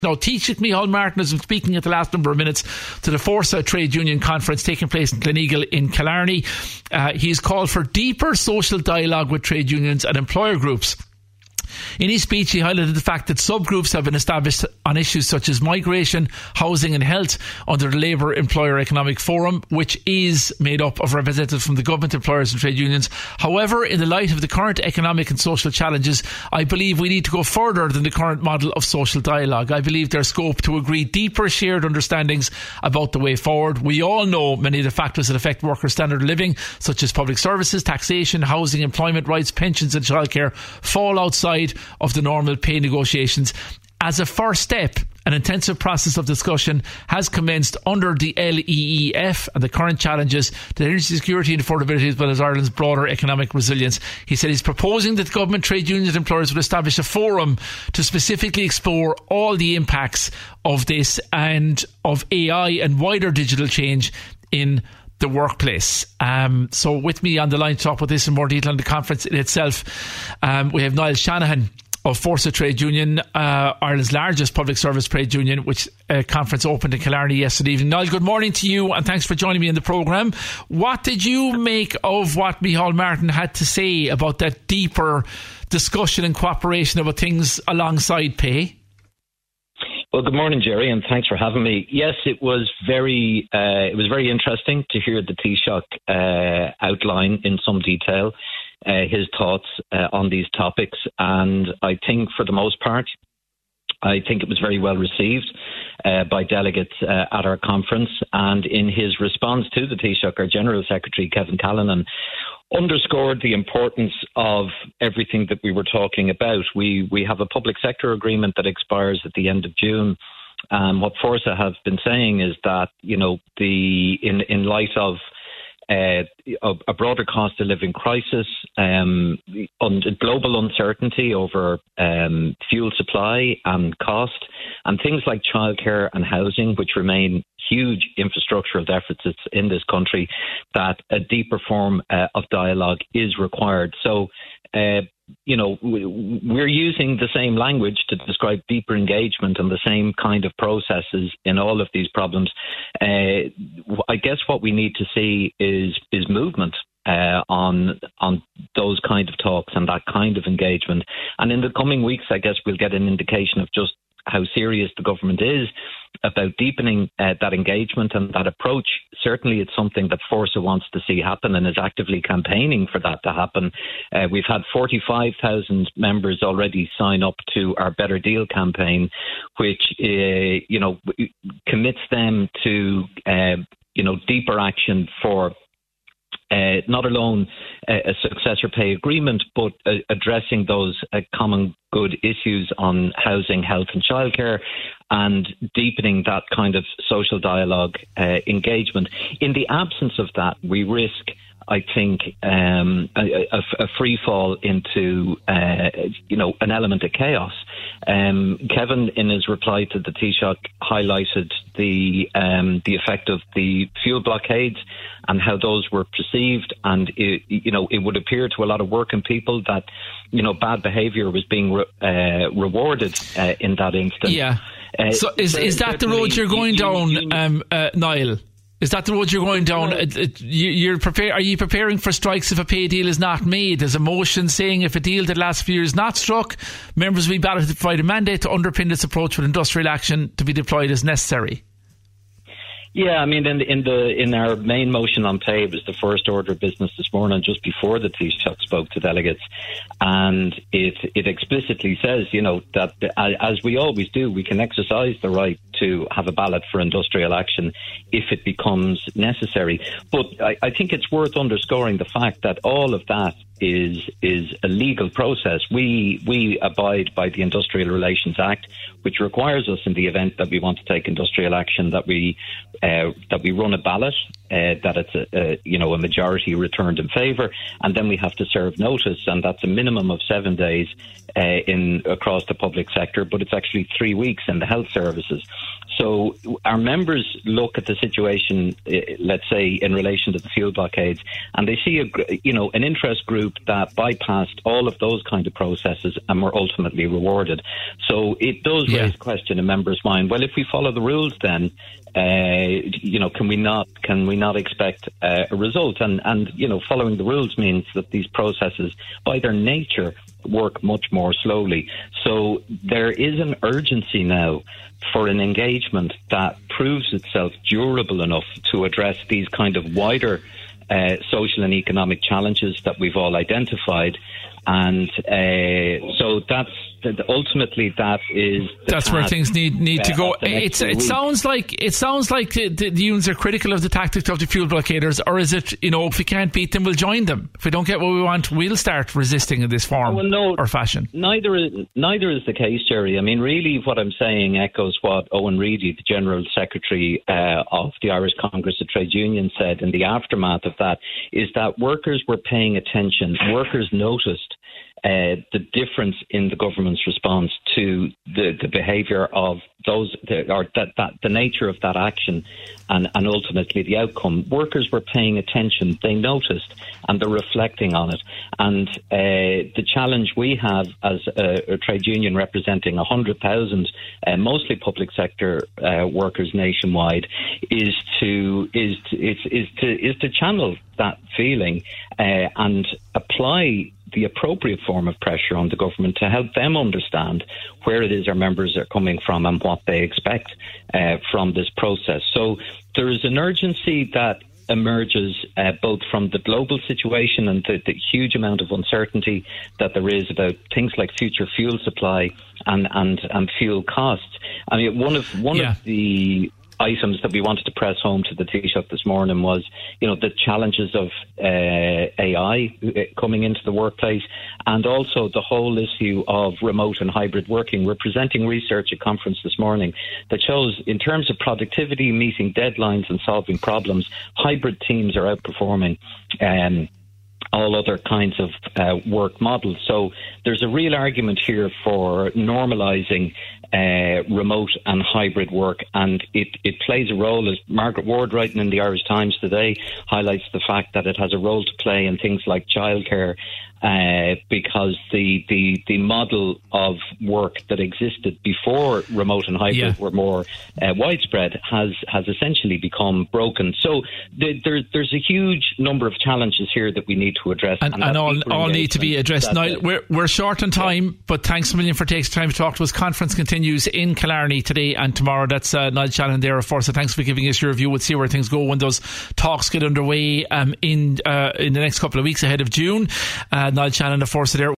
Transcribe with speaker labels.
Speaker 1: Now, Taoiseach Micheál Martin has been speaking at the last number of minutes to the Forsa Trade Union Conference taking place in Gleneagle in Killarney. He's called for deeper social dialogue with trade unions and employer groups. In his speech, he highlighted the fact that subgroups have been established on issues such as migration, housing and health under the Labour Employer Economic Forum, which is made up of representatives from the government, employers and trade unions. However, in the light of the current economic and social challenges, I believe we need to go further than the current model of social dialogue. I believe there's scope to agree deeper shared understandings about the way forward. We all know many of the factors that affect workers' standard of living, such as public services, taxation, housing, employment rights, pensions and childcare, fall outside of the normal pay negotiations. As a first step, an intensive process of discussion has commenced under the LEEF and the current challenges to energy security and affordability, as well as Ireland's broader economic resilience. He said he's proposing that government, trade unions and employers would establish a forum to specifically explore all the impacts of this and of AI and wider digital change in the workplace. So with me on the line to talk about this in more detail on the conference in itself, we have Niall Shanahan of Forsa Trade Union, Ireland's largest public service trade union, which conference opened in Killarney yesterday evening. Niall, good morning to you and thanks for joining me in the programme. What did you make of what Micheál Martin had to say about that deeper discussion and cooperation about things alongside pay?
Speaker 2: Well, good morning, Jerry, and thanks for having me. Yes, it was very interesting to hear the Taoiseach outline in some detail his thoughts on these topics, and I think for the most part, I think it was very well received by delegates at our conference. And in his response to the Taoiseach, our General Secretary, Kevin Callanan, underscored the importance of everything that we were talking about. We have a public sector agreement that expires at the end of June. What Forsa have been saying is that, you know, in light of a broader cost of living crisis, global uncertainty over fuel supply and cost, and things like childcare and housing, which remain huge infrastructural deficits in this country, that a deeper form of dialogue is required. So, you know, we're using the same language to describe deeper engagement and the same kind of processes in all of these problems. I guess what we need to see is movement on those kind of talks and that kind of engagement. And in the coming weeks, I guess we'll get an indication of just how serious the government is about deepening that engagement and that approach. Certainly it's something that Forsa wants to see happen and is actively campaigning for that to happen. We've had 45,000 members already sign up to our Better Deal campaign, which you know, commits them to you know, deeper action for not alone a successor pay agreement, but addressing those common good issues on housing, health and childcare, and deepening that kind of social dialogue engagement. In the absence of that, we risk, I think, a free fall into, you know, an element of chaos. Kevin, in his reply to the Taoiseach, highlighted the effect of the fuel blockades and how those were perceived. And, you know, it would appear to a lot of working people that, you know, bad behaviour was being rewarded in that instance.
Speaker 1: Yeah. So is that the road you're going down, Niall? Is that the road you're going down? Are you preparing for strikes if a pay deal is not made? There's a motion saying if a deal that lasts for years is not struck, members will be balloted to provide a mandate to underpin this approach with industrial action to be deployed as necessary.
Speaker 2: Yeah, I mean, in our main motion on pay, it was the first order of business this morning, just before the Taoiseach spoke to delegates, and it explicitly says, you know, that as we always do, we can exercise the right to have a ballot for industrial action if it becomes necessary. But I think it's worth underscoring the fact that all of that is a legal process. We abide by the Industrial Relations Act, which requires us, in the event that we want to take industrial action, that we run a ballot, that it's a majority returned in favour, and then we have to serve notice, and that's a minimum of 7 days across the public sector, but it's actually 3 weeks in the health services. So our members look at the situation, let's say, in relation to the fuel blockades, and they see an interest group that bypassed all of those kind of processes and were ultimately rewarded. So it does raise question in members' mind. Well, if we follow the rules, then can we not expect a result? And following the rules means that these processes, by their nature, work much more slowly. So there is an urgency now for an engagement that proves itself durable enough to address these kind of wider social and economic challenges that we've all identified. And so that's ultimately that's
Speaker 1: where things need to go. It sounds like the unions are critical of the tactics of the fuel blockaders, or is it, if we can't beat them, we'll join them. If we don't get what we want, we'll start resisting in this form or fashion.
Speaker 2: Neither is the case, Jerry. I mean, really, what I'm saying echoes what Owen Reedy, the General Secretary of the Irish Congress of Trade Unions, said in the aftermath of that, is that workers were paying attention. Workers noticed the difference in the government's response to the behaviour of those, the nature of that action, and ultimately the outcome. Workers were paying attention, they noticed, and they're reflecting on it. And the challenge we have as a trade union representing 100,000, mostly public sector workers nationwide, is to channel that feeling and apply the appropriate form of pressure on the government to help them understand where it is our members are coming from and what they expect from this process. So there is an urgency that emerges both from the global situation and the huge amount of uncertainty that there is about things like future fuel supply and fuel costs. I mean, one of the items that we wanted to press home to the Taoiseach this morning was, the challenges of AI coming into the workplace, and also the whole issue of remote and hybrid working. We're presenting research at conference this morning that shows, in terms of productivity, meeting deadlines and solving problems, hybrid teams are outperforming all other kinds of work models. So there's a real argument here for normalising remote and hybrid work, and it plays a role, as Margaret Ward, writing in the Irish Times today, highlights the fact that it has a role to play in things like childcare, because the model of work that existed before remote and hybrid were more widespread has essentially become broken. So there's a huge number of challenges here that we need to address,
Speaker 1: and all need to be addressed. Now, we're short on time, but thanks a million for taking time to talk to us. Conference continues in Killarney today and tomorrow. That's Niall Shannon there, of course. So thanks for giving us your view. We'll see where things go when those talks get underway in the next couple of weeks ahead of June. Niall Shannon, of course, there.